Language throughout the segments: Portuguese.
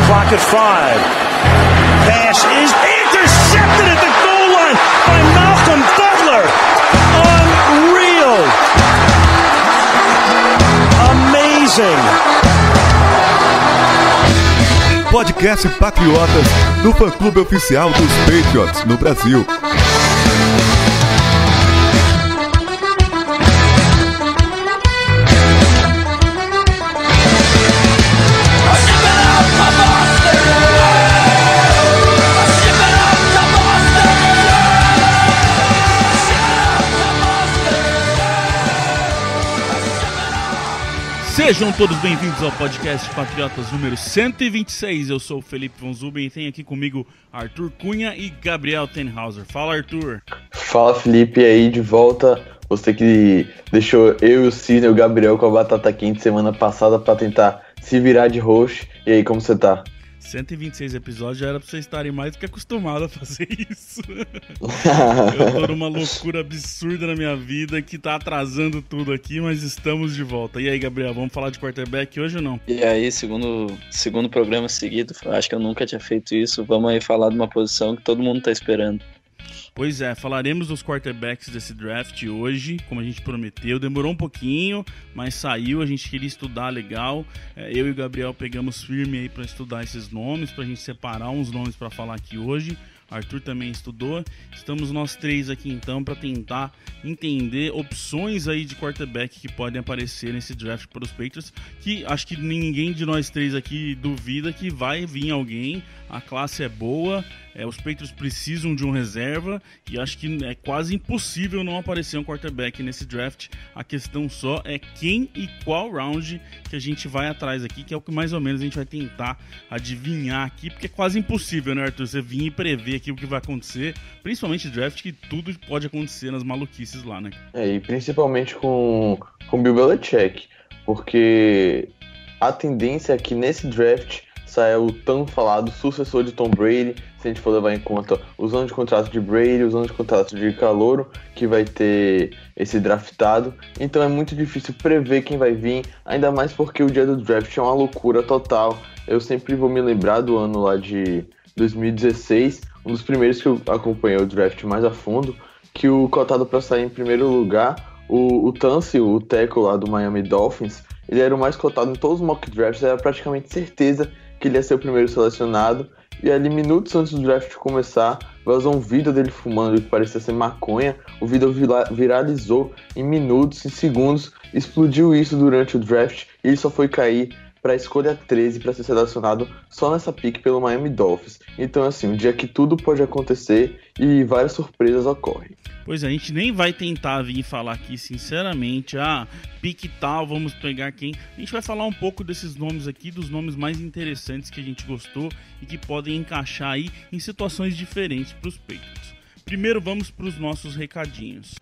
clock at 5. Pass is intercepted at the goal line by Malcolm Butler. Unreal. Amazing. Podcast Patriotas, do fã-clube oficial dos Patriots no Brasil. Sejam todos bem-vindos ao podcast Patriotas número 126. Eu sou o Felipe Von Zuben e tem aqui comigo Arthur Cunha e Gabriel Tenhauser. Fala, Arthur. Fala, Felipe, e aí de volta. Você que deixou eu e o Cisne e o Gabriel com a batata quente semana passada pra tentar se virar de host. E aí, como você tá? 126 episódios já era pra vocês estarem mais do que acostumados a fazer isso. Eu tô numa loucura absurda na minha vida que tá atrasando tudo aqui, mas estamos de volta. E aí, Gabriel, vamos falar de quarterback hoje ou não? E aí, segundo programa seguido, acho que eu nunca tinha feito isso. Vamos aí falar de uma posição que todo mundo tá esperando. Pois é, falaremos dos quarterbacks desse draft hoje, como a gente prometeu. Demorou um pouquinho, mas saiu, a gente queria estudar legal. Eu e o Gabriel pegamos firme aí para estudar esses nomes, pra gente separar uns nomes para falar aqui hoje. Arthur também estudou. Estamos nós três aqui então para tentar entender opções aí de quarterback que podem aparecer nesse draft para os Patriots, que acho que ninguém de nós três aqui duvida que vai vir alguém. A classe é boa, os Patriots precisam de um reserva e acho que é quase impossível não aparecer um quarterback nesse draft. A questão só é quem e qual round que a gente vai atrás aqui, que é o que mais ou menos a gente vai tentar adivinhar aqui, porque é quase impossível, né, Arthur? Você vir e prever aqui o que vai acontecer, principalmente draft, que tudo pode acontecer nas maluquices lá, né? E principalmente com Bill Belichick, porque a tendência é que nesse draft saia o tão falado sucessor de Tom Brady, se a gente for levar em conta os anos de contrato de Brady, os anos de contrato de calouro que vai ter esse draftado. Então é muito difícil prever quem vai vir, ainda mais porque o dia do draft é uma loucura total. Eu sempre vou me lembrar do ano lá de 2016, um dos primeiros que eu acompanhei o draft mais a fundo, que o cotado para sair em primeiro lugar, o Tunsil, o tackle lá do Miami Dolphins, ele era o mais cotado em todos os mock drafts, era praticamente certeza que ele ia ser o primeiro selecionado. E ali, minutos antes do draft começar, vazou um vídeo dele fumando que parecia ser maconha. O vídeo viralizou em minutos, em segundos, explodiu isso durante o draft e ele só foi cair para a escolha 13 para ser selecionado só nessa pick pelo Miami Dolphins. Então, assim, um dia que tudo pode acontecer e várias surpresas ocorrem. Pois é, a gente nem vai tentar vir falar aqui, sinceramente, pique tal, vamos pegar quem. A gente vai falar um pouco desses nomes aqui, dos nomes mais interessantes que a gente gostou e que podem encaixar aí em situações diferentes para os Patriots. Primeiro, vamos para os nossos recadinhos.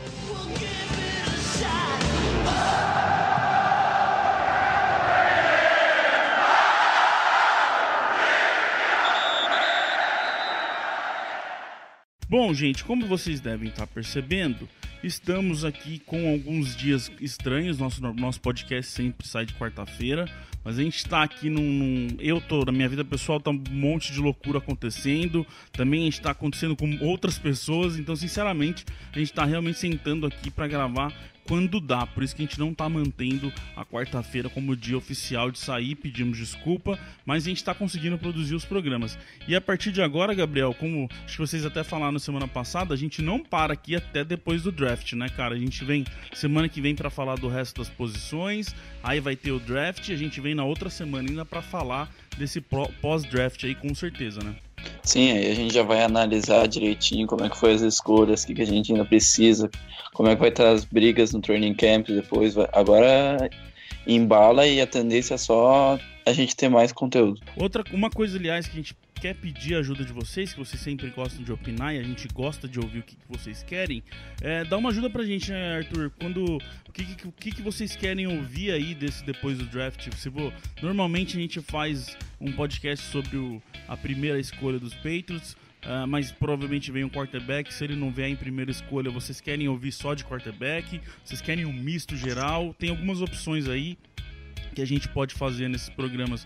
Bom, gente, como vocês devem estar percebendo, estamos aqui com alguns dias estranhos. Nosso podcast sempre sai de quarta-feira, mas a gente está aqui na minha vida pessoal, tá um monte de loucura acontecendo. Também a gente está acontecendo com outras pessoas, então, sinceramente, a gente está realmente sentando aqui para gravar quando dá, por isso que a gente não tá mantendo a quarta-feira como dia oficial de sair, pedimos desculpa, mas a gente tá conseguindo produzir os programas. E a partir de agora, Gabriel, como acho que vocês até falaram na semana passada, a gente não para aqui até depois do draft, né, cara? A gente vem semana que vem pra falar do resto das posições, aí vai ter o draft e a gente vem na outra semana ainda pra falar desse pós-draft aí, com certeza, né? Sim, aí a gente já vai analisar direitinho como é que foi as escolhas, o que a gente ainda precisa, como é que vai estar as brigas no training camp depois. Agora embala e a tendência é só a gente ter mais conteúdo. Uma coisa, aliás, que a gente quer pedir a ajuda de vocês, que vocês sempre gostam de opinar e a gente gosta de ouvir o que vocês querem, dá uma ajuda pra gente, né, Arthur? O que vocês querem ouvir aí depois do draft? Normalmente a gente faz um podcast sobre a primeira escolha dos Patriots, mas provavelmente vem um quarterback. Se ele não vier em primeira escolha, vocês querem ouvir só de quarterback? Vocês querem um misto geral? Tem algumas opções aí que a gente pode fazer nesses programas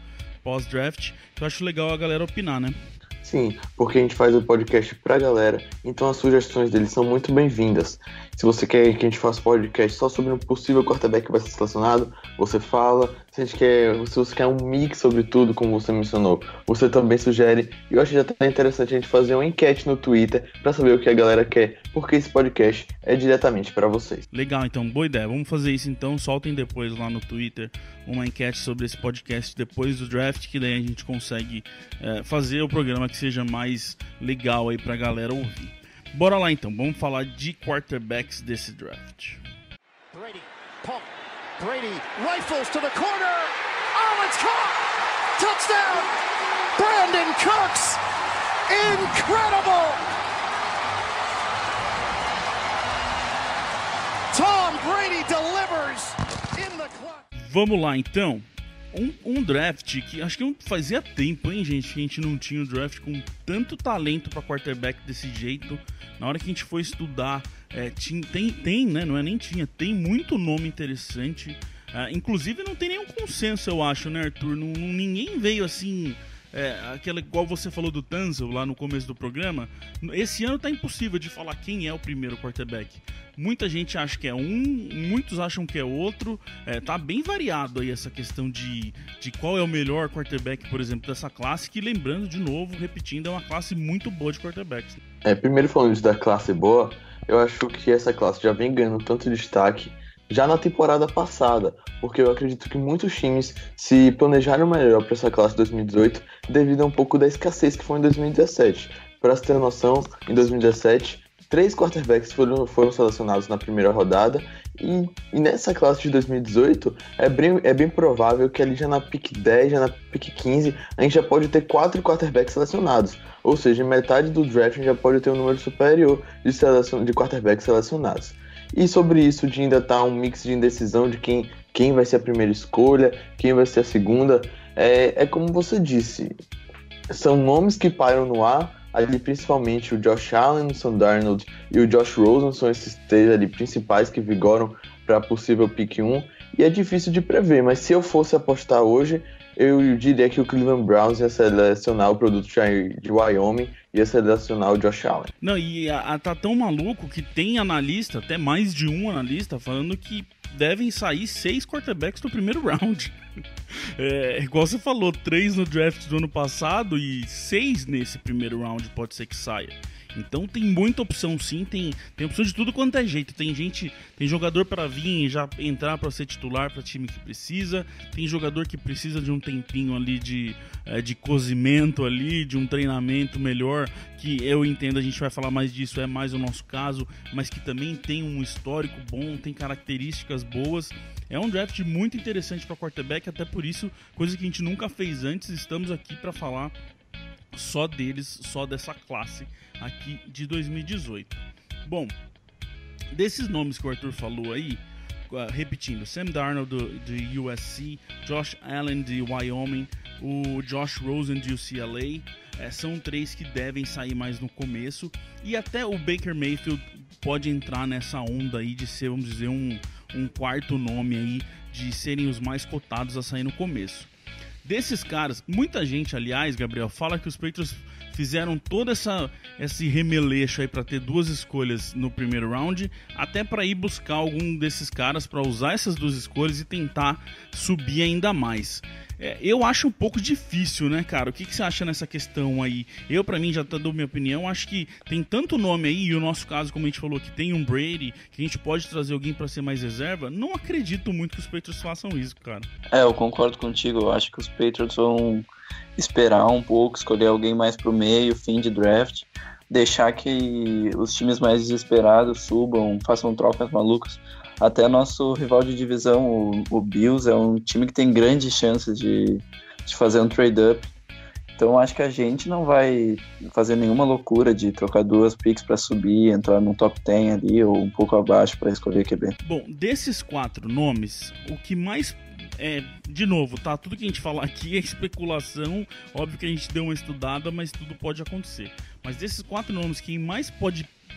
pós-draft, que eu acho legal a galera opinar, né? Sim, porque a gente faz o podcast pra galera, então as sugestões deles são muito bem-vindas. Se você quer que a gente faça podcast só sobre um possível quarterback que vai ser selecionado, você fala. Se você quer um mix sobre tudo, como você mencionou, você também sugere. E eu acho que já tá interessante a gente fazer uma enquete no Twitter pra saber o que a galera quer, porque esse podcast é diretamente pra vocês. Legal, então, boa ideia. Vamos fazer isso então. Soltem depois lá no Twitter uma enquete sobre esse podcast depois do draft, que daí a gente consegue fazer o programa que seja mais legal aí pra galera ouvir. Bora lá então, vamos falar de quarterbacks desse draft. Brady, pump. Brady rifles to the corner. Oh, it's caught! Touchdown! Brandon Cooks! Incredible! Tom Brady delivers in the clutch. Vamos lá então. Um draft que acho que fazia tempo, hein, gente, que a gente não tinha um draft com tanto talento para quarterback desse jeito. Na hora que a gente foi estudar, tem, né? Não é nem tinha, tem muito nome interessante. Inclusive não tem nenhum consenso, eu acho, né, Arthur? Ninguém veio assim. Aquela igual você falou do Tanzel lá no começo do programa. Esse ano tá impossível de falar quem é o primeiro quarterback. Muita gente acha que é muitos acham que é outro. Tá bem variado aí essa questão de qual é o melhor quarterback, por exemplo, dessa classe, que lembrando de novo, repetindo, é uma classe muito boa de quarterbacks. Primeiro falando da classe boa, eu acho que essa classe já vem ganhando tanto destaque já na temporada passada, porque eu acredito que muitos times se planejaram melhor para essa classe de 2018 devido a um pouco da escassez que foi em 2017. Para você ter noção, em 2017, 3 quarterbacks foram selecionados na primeira rodada e nessa classe de 2018 é bem provável que ali já na pick 10, já na pick 15, a gente já pode ter 4 quarterbacks selecionados. Ou seja, em metade do draft a gente já pode ter um número superior de quarterbacks selecionados. E sobre isso de ainda estar um mix de indecisão de quem vai ser a primeira escolha, quem vai ser a segunda, é como você disse, são nomes que pairam no ar, ali principalmente o Josh Allen, o Sam Darnold e o Josh Rosen são esses 3 ali principais que vigoram para a possível pick 1, e é difícil de prever, mas se eu fosse apostar hoje, eu diria que o Cleveland Browns ia selecionar o produto de Wyoming, ia selecionar o Josh Allen. Não, e tá tão maluco que tem analista, até mais de um analista, falando que devem sair 6 quarterbacks no primeiro round. Igual você falou, 3 no draft do ano passado e 6 nesse primeiro round pode ser que saia. Então tem muita opção sim, tem opção de tudo quanto é jeito. Tem jogador para vir e já entrar para ser titular para time que precisa. Tem jogador que precisa de um tempinho ali de cozimento ali, de um treinamento melhor, que eu entendo, a gente vai falar mais disso, é mais o nosso caso, mas que também tem um histórico bom, tem características boas. É um draft muito interessante para quarterback, até por isso, coisa que a gente nunca fez antes, estamos aqui para falar só deles, só dessa classe aqui de 2018. Bom, desses nomes que o Arthur falou aí, repetindo, Sam Darnold de USC, Josh Allen de Wyoming, o Josh Rosen de UCLA, são 3 que devem sair mais no começo, e até o Baker Mayfield pode entrar nessa onda aí de ser, vamos dizer, um quarto nome aí, de serem os mais cotados a sair no começo. Desses caras, muita gente, aliás, Gabriel, fala que os Patriots fizeram todo esse remeleixo aí para ter 2 escolhas no primeiro round, até para ir buscar algum desses caras para usar essas 2 escolhas e tentar subir ainda mais. Eu acho um pouco difícil, né, cara? O que você acha nessa questão aí? Eu, pra mim, já dou minha opinião, acho que tem tanto nome aí, e o nosso caso, como a gente falou, que tem um Brady, que a gente pode trazer alguém pra ser mais reserva, não acredito muito que os Patriots façam isso, cara. Eu concordo contigo, eu acho que os Patriots vão esperar um pouco, escolher alguém mais pro meio, fim de draft, deixar que os times mais desesperados subam, façam trocas malucas. Até nosso rival de divisão, o Bills, é um time que tem grandes chances de fazer um trade-up. Então acho que a gente não vai fazer nenhuma loucura de trocar 2 picks para subir, entrar no top 10 ali ou um pouco abaixo para escolher QB. Bom, desses 4 nomes, o que mais... de novo, tá? Tudo que a gente falar aqui é especulação. Óbvio que a gente deu uma estudada, mas tudo pode acontecer. Mas desses 4 nomes, quem mais pode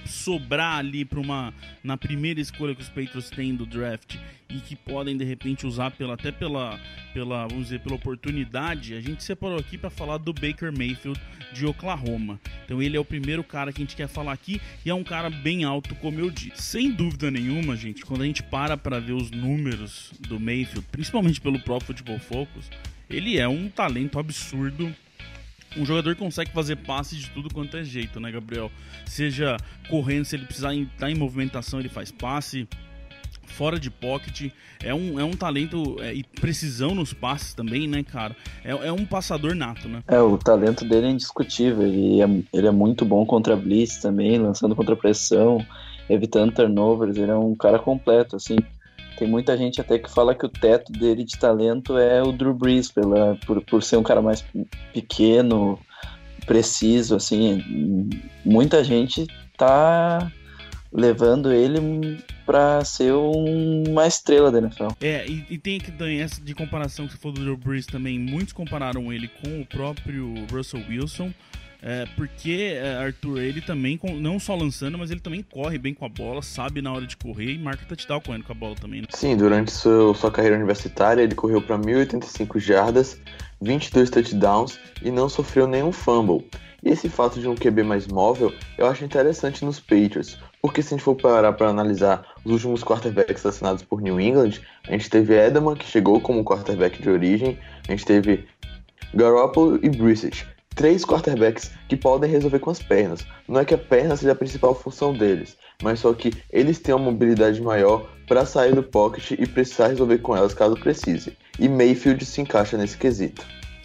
sobrar ali na primeira escolha que os Patriots têm do draft e que podem de repente usar até pela vamos dizer, pela oportunidade, a gente separou aqui para falar do Baker Mayfield de Oklahoma. Então ele é o primeiro cara que a gente quer falar aqui e é um cara bem alto, como eu disse. Sem dúvida nenhuma, gente, quando a gente para ver os números do Mayfield, principalmente pelo Pro Football Focus, ele é um talento absurdo. Um jogador que consegue fazer passe de tudo quanto é jeito, né, Gabriel? Seja correndo, se ele precisar estar em movimentação, ele faz passe. Fora de pocket, é um talento e precisão nos passes também, né, cara? É um passador nato, né? O talento dele é indiscutível. Ele é muito bom contra blitz também, lançando contra pressão, evitando turnovers. Ele é um cara completo, assim. Tem muita gente até que fala que o teto dele de talento é o Drew Brees, por ser um cara mais pequeno, preciso, assim. Muita gente tá levando ele pra ser uma estrela da NFL. E tem que também essa de comparação que você falou do Drew Brees também. Muitos compararam ele com o próprio Russell Wilson. Porque, Arthur, ele também, não só lançando, mas ele também corre bem com a bola, sabe na hora de correr e marca touchdown correndo com a bola também, né? Sim, durante sua carreira universitária, ele correu para 1.085 jardas, 22 touchdowns e não sofreu nenhum fumble. E esse fato de um QB mais móvel, eu acho interessante nos Patriots, porque se a gente for parar para analisar os últimos quarterbacks assinados por New England, a gente teve Edelman, que chegou como quarterback de origem, a gente teve Garoppolo e Brissett. 3 quarterbacks que podem resolver com as pernas. Não é que a perna seja a principal função deles, mas só que eles têm uma mobilidade maior para sair do pocket e precisar resolver com elas caso precise. E Mayfield se encaixa nesse quesito.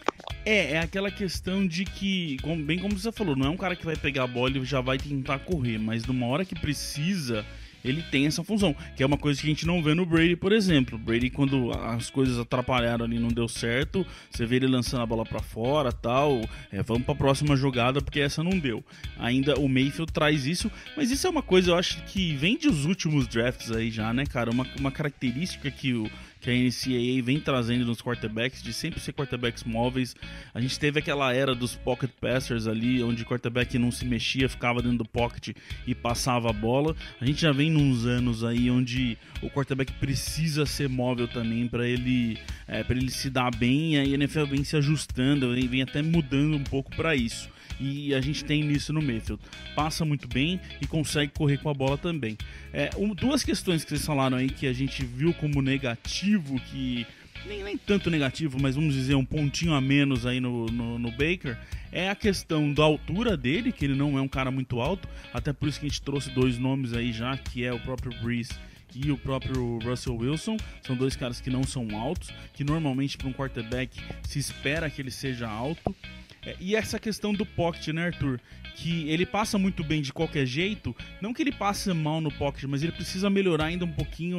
É aquela questão de que, bem como você falou, não é um cara que vai pegar a bola e já vai tentar correr, mas numa hora que precisa, ele tem essa função, que é uma coisa que a gente não vê no Brady, por exemplo. O Brady, quando as coisas atrapalharam ali, não deu certo, você vê ele lançando a bola pra fora, tal, vamos pra próxima jogada, porque essa não deu. Ainda o Mayfield traz isso, mas isso é uma coisa, eu acho, que vem dos últimos drafts aí já, né, cara? Uma característica que a NCAA vem trazendo nos quarterbacks, de sempre ser quarterbacks móveis. A gente teve aquela era dos pocket passers ali, onde o quarterback não se mexia, ficava dentro do pocket e passava a bola. A gente já vem nos anos aí onde o quarterback precisa ser móvel também para ele se dar bem, e a NFL vem se ajustando, vem até mudando um pouco para isso. E a gente tem isso no Mayfield. Passa muito bem e consegue correr com a bola também. Duas questões que vocês falaram aí que a gente viu como negativo, que nem tanto negativo, mas vamos dizer um pontinho a menos aí no Baker, é a questão da altura dele, que ele não é um cara muito alto, até por isso que a gente trouxe 2 nomes aí já, que é o próprio Brees e o próprio Russell Wilson. São 2 caras que não são altos, que normalmente para um quarterback se espera que ele seja alto. E essa questão do pocket, né, Arthur? Que ele passa muito bem de qualquer jeito. Não que ele passe mal no pocket, mas ele precisa melhorar ainda um pouquinho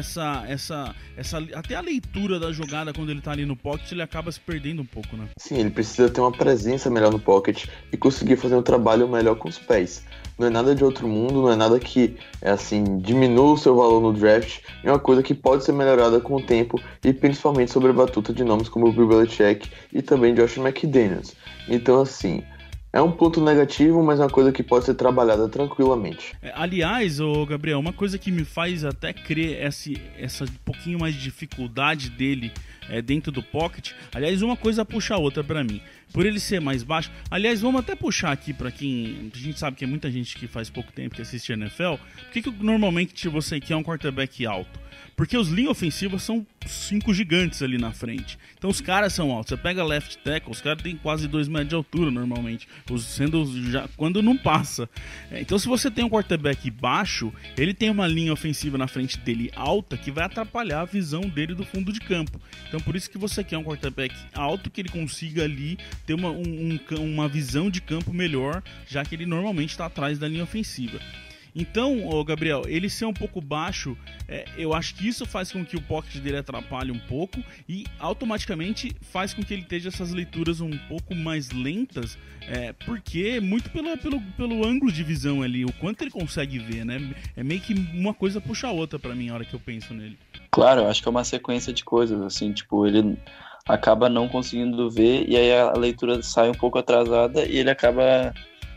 até a leitura da jogada. Quando ele tá ali no pocket, ele acaba se perdendo um pouco, né? Sim, ele precisa ter uma presença melhor no pocket e conseguir fazer um trabalho melhor com os pés. Não é nada de outro mundo, não é nada que diminua o seu valor no draft. É uma coisa que pode ser melhorada com o tempo e principalmente sobre a batuta de nomes como o Bill Belichick e também Josh McDaniels. Então, é um ponto negativo, mas é uma coisa que pode ser trabalhada tranquilamente. Aliás, Gabriel, uma coisa que me faz até crer essa pouquinho mais de dificuldade dele dentro do pocket. Aliás, uma coisa puxa a outra pra mim. Por ele ser mais baixo. Aliás, vamos até puxar aqui pra quem... A gente sabe que é muita gente que faz pouco tempo que assiste NFL. Por que normalmente você quer um quarterback alto? Porque os linhas ofensivas são 5 gigantes ali na frente. Então os caras são altos. Você pega left tackle, os caras têm quase 2 metros de altura normalmente. Quando não passa. Então se você tem um quarterback baixo, ele tem uma linha ofensiva na frente dele alta que vai atrapalhar a visão dele do fundo de campo. Então por isso que você quer um quarterback alto, que ele consiga ali ter uma visão de campo melhor, já que ele normalmente está atrás da linha ofensiva. Então, Gabriel, ele ser um pouco baixo, eu acho que isso faz com que o pocket dele atrapalhe um pouco e automaticamente faz com que ele esteja essas leituras um pouco mais lentas, porque muito pelo ângulo de visão ali, o quanto ele consegue ver, né? É meio que uma coisa puxa a outra pra mim na hora que eu penso nele. Claro, eu acho que é uma sequência de coisas, assim, tipo, ele acaba não conseguindo ver e aí a leitura sai um pouco atrasada e ele acaba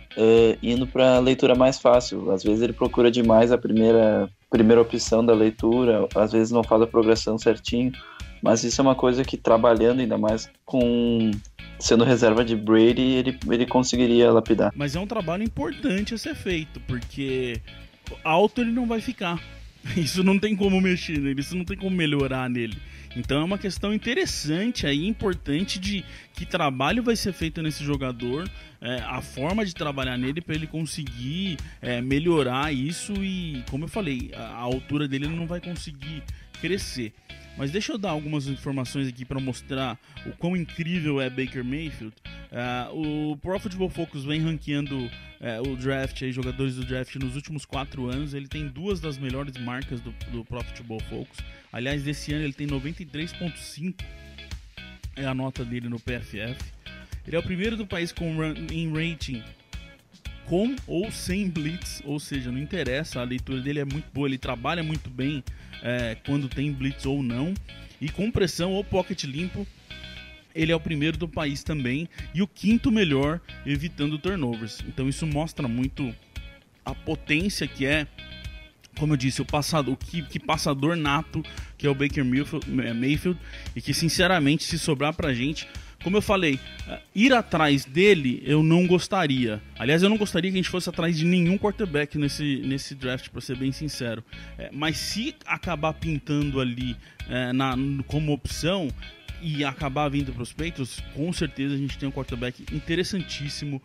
indo para a leitura mais fácil. Às vezes ele procura demais a primeira opção da leitura, às vezes não faz a progressão certinho, mas isso é uma coisa que, trabalhando ainda mais com sendo reserva de Brady, ele conseguiria lapidar. Mas é um trabalho importante a ser feito, porque alto ele não vai ficar. Isso não tem como mexer nele, isso não tem como melhorar nele. Então é uma questão interessante aí, importante de que trabalho vai ser feito nesse jogador, a forma de trabalhar nele para ele conseguir melhorar isso e, como eu falei, a altura dele ele não vai conseguir crescer. Mas deixa eu dar algumas informações aqui para mostrar o quão incrível é Baker Mayfield. O Pro Football Focus vem ranqueando o draft, aí, jogadores do draft nos últimos 4 anos. Ele tem 2 das melhores marcas do Pro Football Focus. Aliás, desse ano ele tem 93.5, é a nota dele no PFF. Ele é o primeiro do país em rating com ou sem blitz, ou seja, não interessa, a leitura dele é muito boa, ele trabalha muito bem quando tem blitz ou não, e com pressão ou pocket limpo, ele é o primeiro do país também, e o 5º melhor evitando turnovers. Então isso mostra muito a potência que é, como eu disse, que passador nato que é o Baker Mayfield, e que sinceramente, se sobrar pra gente, como eu falei, ir atrás dele eu não gostaria. Aliás, eu não gostaria que a gente fosse atrás de nenhum quarterback nesse draft, para ser bem sincero. Mas se acabar pintando ali como opção e acabar vindo para os Patriots, com certeza a gente tem um quarterback interessantíssimo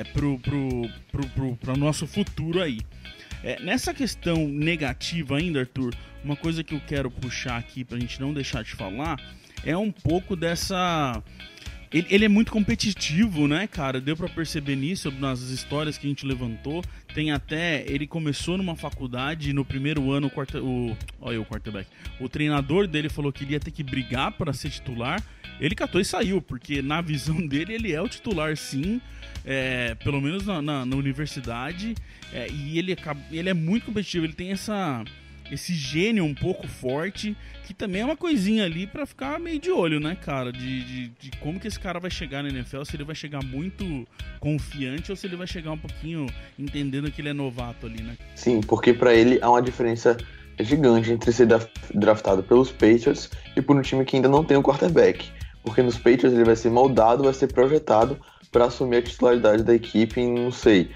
para o nosso futuro aí. Nessa questão negativa ainda, Arthur, uma coisa que eu quero puxar aqui para a gente não deixar de falar é um pouco dessa... Ele é muito competitivo, né, cara? Deu pra perceber nisso nas histórias que a gente levantou. Tem até... Ele começou numa faculdade, no primeiro ano, o quarterback. O treinador dele falou que ele ia ter que brigar para ser titular. Ele catou e saiu, porque na visão dele ele é o titular, sim. Pelo menos na universidade. E ele é muito competitivo. Ele tem esse gênio um pouco forte, que também é uma coisinha ali pra ficar meio de olho, né, cara, de como que esse cara vai chegar na NFL, se ele vai chegar muito confiante ou se ele vai chegar um pouquinho entendendo que ele é novato ali, né? Sim, porque pra ele há uma diferença gigante entre ser draftado pelos Patriots e por um time que ainda não tem um quarterback, porque nos Patriots ele vai ser moldado, vai ser projetado pra assumir a titularidade da equipe em, não sei,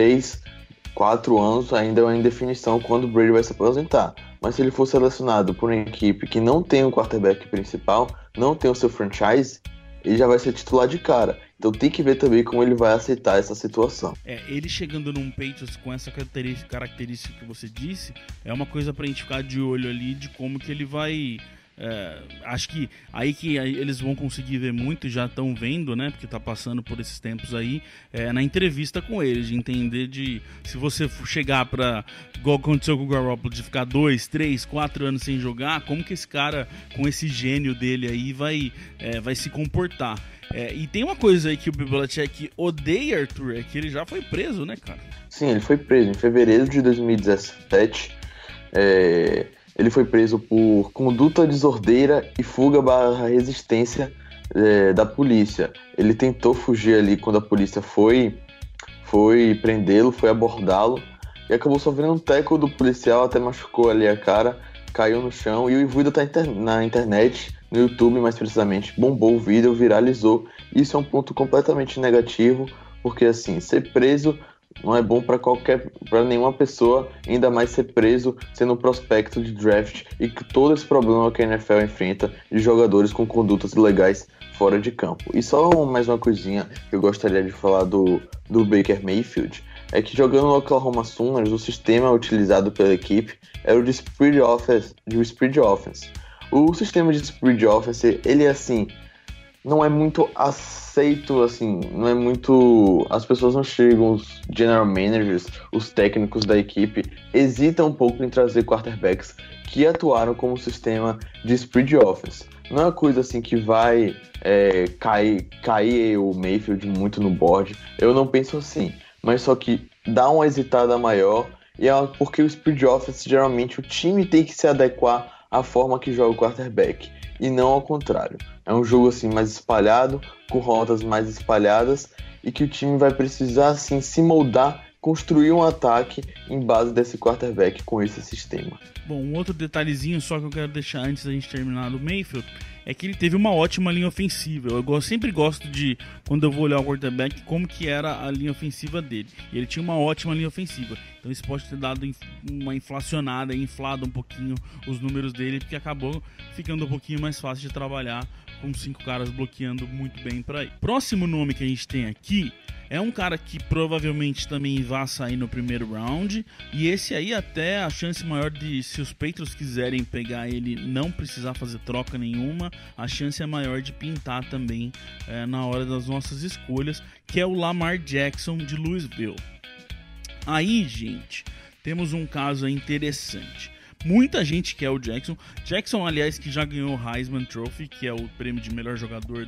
3-4 anos, ainda é uma indefinição quando o Brady vai se aposentar. Mas se ele for selecionado por uma equipe que não tem um quarterback principal, não tem o seu franchise, ele já vai ser titular de cara. Então tem que ver também como ele vai aceitar essa situação. Ele chegando num Patriots com essa característica que você disse, é uma coisa pra gente ficar de olho ali de como que ele vai... acho que aí que eles vão conseguir ver muito, já estão vendo, né, porque tá passando por esses tempos aí, na entrevista com eles, de entender se você chegar pra, igual aconteceu com o Garoppolo, de ficar 2, 3, 4 anos sem jogar, como que esse cara, com esse gênio dele aí, vai se comportar. E tem uma coisa aí que o Bill Belichick odeia, Arthur, é que ele já foi preso, né, cara? Sim, ele foi preso em fevereiro de 2017, ele foi preso por conduta desordeira e fuga/resistência da polícia. Ele tentou fugir ali quando a polícia foi prendê-lo, foi abordá-lo e acabou sofrendo um tackle do policial, até machucou ali a cara, caiu no chão e o vídeo tá na internet, no YouTube mais precisamente, bombou o vídeo, viralizou. Isso é um ponto completamente negativo, porque assim, ser preso não é bom para nenhuma pessoa, ainda mais ser preso sendo um prospecto de draft e que todo esse problema que a NFL enfrenta de jogadores com condutas ilegais fora de campo. E só mais uma coisinha que eu gostaria de falar do Baker Mayfield, é que jogando no Oklahoma Sooners, o sistema utilizado pela equipe era o de Spread Offense. O sistema de Spread Offense, ele assim, não é muito aceito, assim, não é muito... As pessoas não chegam, os general managers, os técnicos da equipe, hesitam um pouco em trazer quarterbacks que atuaram como sistema de Spread Offense. Não é uma coisa assim que vai cair o Mayfield muito no board, eu não penso assim, mas só que dá uma hesitada maior, e porque o Spread Offense, geralmente, o time tem que se adequar à forma que joga o quarterback, e não ao contrário. É um jogo assim mais espalhado, com rotas mais espalhadas, e que o time vai precisar assim se moldar, construir um ataque em base desse quarterback com esse sistema. Bom, um outro detalhezinho só que eu quero deixar antes da gente terminar do Mayfield é que ele teve uma ótima linha ofensiva. Eu sempre gosto de, quando eu vou olhar o quarterback, como que era a linha ofensiva dele. E ele tinha uma ótima linha ofensiva. Então isso pode ter dado uma inflacionada, inflado um pouquinho os números dele, porque acabou ficando um pouquinho mais fácil de trabalhar com 5 caras bloqueando muito bem para ele. Próximo nome que a gente tem aqui é um cara que provavelmente também vai sair no primeiro round, e esse aí até a chance maior de, se os Patriots quiserem pegar ele, não precisar fazer troca nenhuma, a chance é maior de pintar também na hora das nossas escolhas, que é o Lamar Jackson de Louisville. Aí, gente, temos um caso interessante. Muita gente quer o Jackson. Jackson, aliás, que já ganhou o Heisman Trophy, que é o prêmio de melhor jogador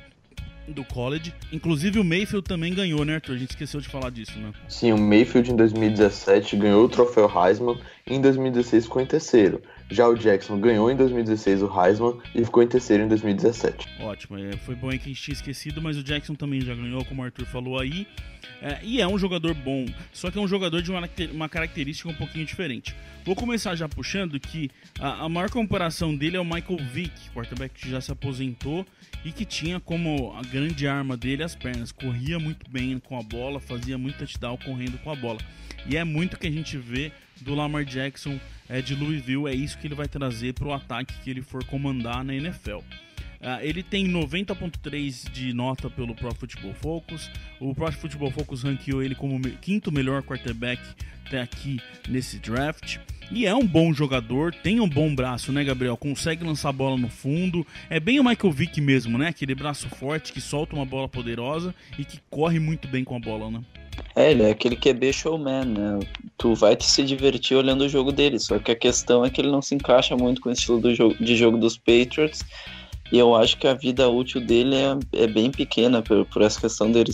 do college. Inclusive o Mayfield também ganhou, né, Arthur? A gente esqueceu de falar disso, né? Sim, o Mayfield em 2017 ganhou o troféu Heisman e em 2016 ficou em terceiro. Já o Jackson ganhou em 2016 o Heisman e ficou em terceiro em 2017. Ótimo, foi bom que a gente tinha esquecido, mas o Jackson também já ganhou, como o Arthur falou aí. E é um jogador bom, só que é um jogador de uma característica um pouquinho diferente. Vou começar já puxando que a maior comparação dele é o Michael Vick, quarterback que já se aposentou e que tinha como a grande arma dele as pernas. Corria muito bem com a bola, fazia muito touchdown correndo com a bola. E é muito o que a gente vê do Lamar Jackson de Louisville, é isso que ele vai trazer para o ataque que ele for comandar na NFL. Ele tem 90.3 de nota pelo Pro Football Focus. O Pro Football Focus ranqueou ele como o 5º melhor quarterback até aqui nesse draft. E é um bom jogador, tem um bom braço, né, Gabriel? Consegue lançar a bola no fundo. É bem o Michael Vick mesmo, né? Aquele braço forte que solta uma bola poderosa e que corre muito bem com a bola, né? Ele é aquele QB showman, né? Tu vai se divertir olhando o jogo dele, só que a questão é que ele não se encaixa muito com o estilo de jogo dos Patriots, e eu acho que a vida útil dele é bem pequena por essa questão dele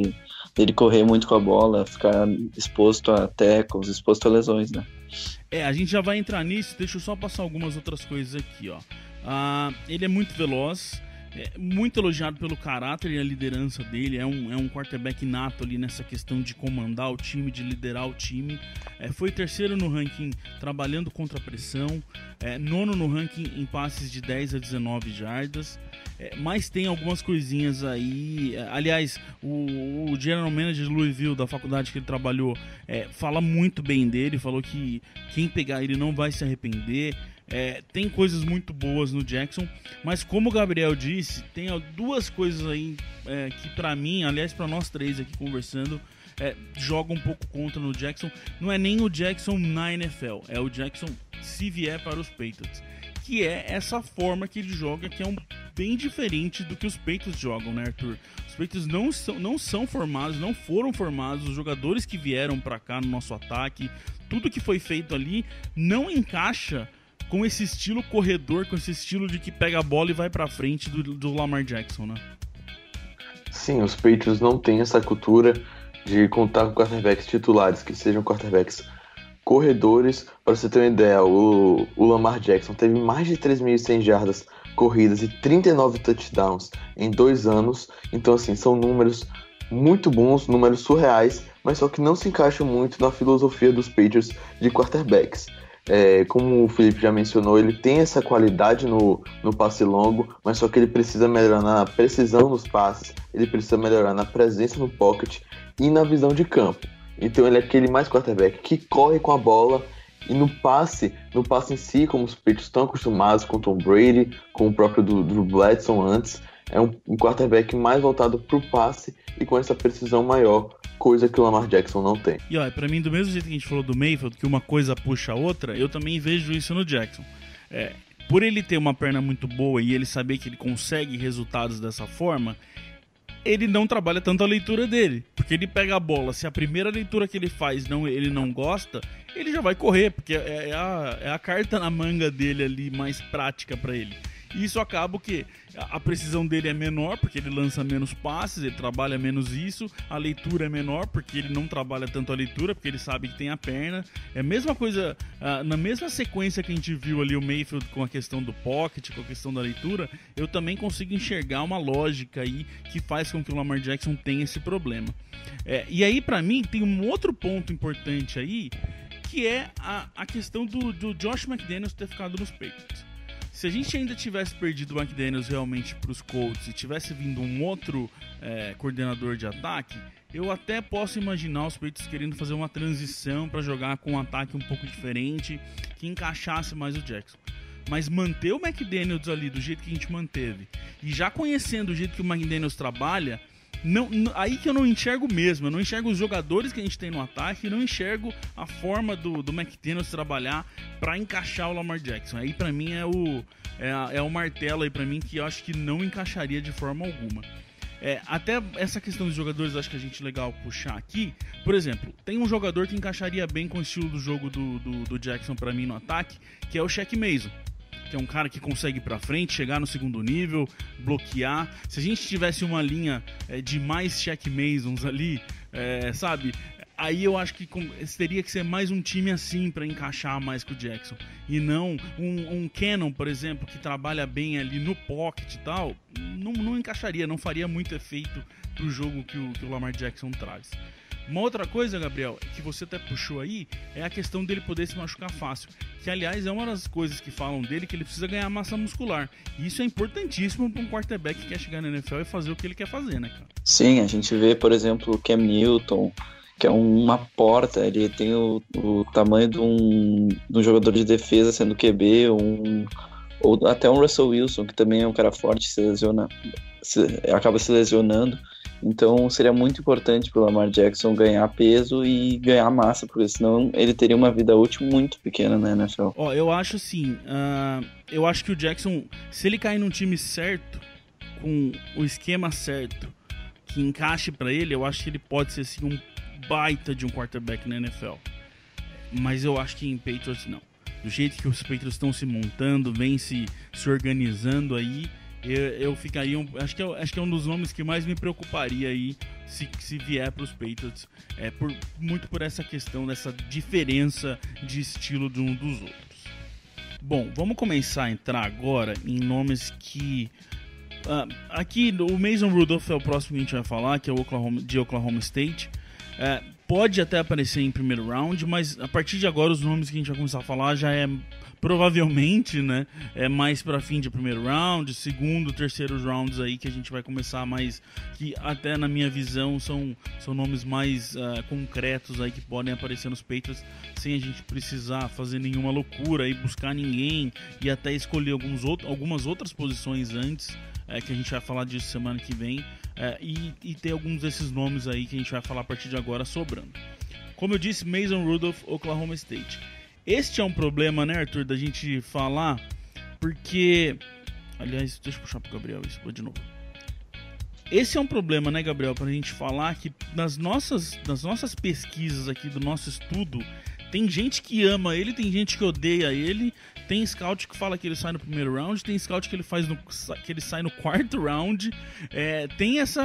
correr muito com a bola, ficar exposto a tackles, exposto a lesões, né? A gente já vai entrar nisso, deixa eu só passar algumas outras coisas aqui, ó. Ele é muito veloz, muito elogiado pelo caráter e a liderança dele, é um quarterback nato ali nessa questão de comandar o time, de liderar o time. Foi terceiro no ranking trabalhando contra a pressão, nono no ranking em passes de 10 a 19 jardas, mas tem algumas coisinhas aí. Aliás, o general manager de Louisville, da faculdade que ele trabalhou, fala muito bem dele, falou que quem pegar ele não vai se arrepender. Tem coisas muito boas no Jackson, mas como o Gabriel disse, tem duas coisas aí que pra mim, aliás pra nós três aqui conversando, joga um pouco contra no Jackson. Não é nem o Jackson na NFL, é o Jackson se vier para os Patriots, que é essa forma que ele joga, que é bem diferente do que os Patriots jogam, né, Arthur? Os Patriots não são formados, não foram formados, os jogadores que vieram pra cá no nosso ataque, tudo que foi feito ali não encaixa com esse estilo corredor, com esse estilo de que pega a bola e vai pra frente do Lamar Jackson, né? Sim, os Patriots não têm essa cultura de contar com quarterbacks titulares, que sejam quarterbacks corredores. Para você ter uma ideia, o Lamar Jackson teve mais de 3.100 jardas corridas e 39 touchdowns em 2 anos. Então, assim, são números muito bons, números surreais, mas só que não se encaixam muito na filosofia dos Patriots de quarterbacks. Como o Felipe já mencionou, ele tem essa qualidade no passe longo, mas só que ele precisa melhorar na precisão nos passes, ele precisa melhorar na presença no pocket e na visão de campo. Então ele é aquele mais quarterback que corre com a bola, e no passe em si, como os Patriots estão acostumados com Tom Brady, com o próprio Drew Bledsoe antes, é um quarterback mais voltado para o passe e com essa precisão maior, coisa que o Lamar Jackson não tem. E ó, pra mim, do mesmo jeito que a gente falou do Mayfield, que uma coisa puxa a outra, eu também vejo isso no Jackson. Por ele ter uma perna muito boa e ele saber que ele consegue resultados dessa forma, ele não trabalha tanto a leitura dele, porque ele pega a bola, se a primeira leitura que ele faz ele não gosta, ele já vai correr, porque é a carta na manga dele ali mais prática pra ele. E isso acaba que a precisão dele é menor, porque ele lança menos passes, ele trabalha menos isso, a leitura é menor, porque ele não trabalha tanto a leitura, porque ele sabe que tem a perna. É a mesma coisa, na mesma sequência que a gente viu ali o Mayfield com a questão do pocket, com a questão da leitura, eu também consigo enxergar uma lógica aí que faz com que o Lamar Jackson tenha esse problema. E aí, pra mim, tem um outro ponto importante aí, que é a questão do Josh McDaniels ter ficado nos Patriots. Se a gente ainda tivesse perdido o McDaniels realmente para os Colts e tivesse vindo um outro coordenador de ataque, eu até posso imaginar os Patriots querendo fazer uma transição para jogar com um ataque um pouco diferente, que encaixasse mais o Jackson. Mas manter o McDaniels ali do jeito que a gente manteve, e já conhecendo o jeito que o McDaniels trabalha, aí que eu não enxergo mesmo. Eu não enxergo os jogadores que a gente tem no ataque, não enxergo a forma do McDaniels trabalhar para encaixar o Lamar Jackson. Aí pra mim é o martelo aí pra mim, que eu acho que não encaixaria de forma alguma. Até essa questão dos jogadores, acho que a gente legal puxar aqui. Por exemplo, tem um jogador que encaixaria bem com o estilo do jogo do Jackson pra mim no ataque, que é o Shaq Mason, que é um cara que consegue ir pra frente, chegar no segundo nível, bloquear. Se a gente tivesse uma linha de mais Shaq Masons ali, sabe? Aí eu acho que teria que ser mais um time assim para encaixar mais com o Jackson. E não um Cannon, por exemplo, que trabalha bem ali no pocket e tal, não encaixaria, não faria muito efeito pro jogo que o Lamar Jackson traz. Uma outra coisa, Gabriel, que você até puxou aí, é a questão dele poder se machucar fácil. Que, aliás, é uma das coisas que falam dele, que ele precisa ganhar massa muscular. E isso é importantíssimo para um quarterback que quer chegar na NFL e fazer o que ele quer fazer, né, cara? Sim, a gente vê, por exemplo, o Cam Newton, que é uma porta, ele tem o tamanho de um jogador de defesa sendo QB, ou até um Russell Wilson, que também é um cara forte, acaba se lesionando. Então seria muito importante para o Lamar Jackson ganhar peso e ganhar massa, porque senão ele teria uma vida útil muito pequena na NFL. Eu acho assim, eu acho que o Jackson, se ele cair num time certo, com o esquema certo, que encaixe para ele, eu acho que ele pode ser assim, um baita de um quarterback na NFL. Mas eu acho que em Patriots não. Do jeito que os Patriots estão se montando, vem se organizando aí, eu ficaria, acho que é um dos nomes que mais me preocuparia aí se vier para os Patriots, muito por essa questão dessa diferença de estilo de um dos outros. Bom, vamos começar a entrar agora em nomes que aqui o Mason Rudolph é o próximo que a gente vai falar, que é de Oklahoma State. Pode até aparecer em primeiro round, mas a partir de agora os nomes que a gente vai começar a falar já provavelmente, né, mais para fim de primeiro round, segundo, terceiro rounds aí que a gente vai começar mais, que até na minha visão são nomes mais concretos aí que podem aparecer nos Patriots sem a gente precisar fazer nenhuma loucura e buscar ninguém e até escolher algumas outras posições antes, que a gente vai falar disso semana que vem, e ter alguns desses nomes aí que a gente vai falar a partir de agora sobrando. Como eu disse, Mason Rudolph, Oklahoma State. Este é um problema, né, Arthur, da gente falar, porque... Aliás, deixa eu puxar pro Gabriel isso, vou de novo. Esse é um problema, né, Gabriel, pra gente falar que nas nossas pesquisas aqui, do nosso estudo, tem gente que ama ele, tem gente que odeia ele, tem scout que fala que ele sai no primeiro round, tem scout que ele sai no quarto round, tem essa...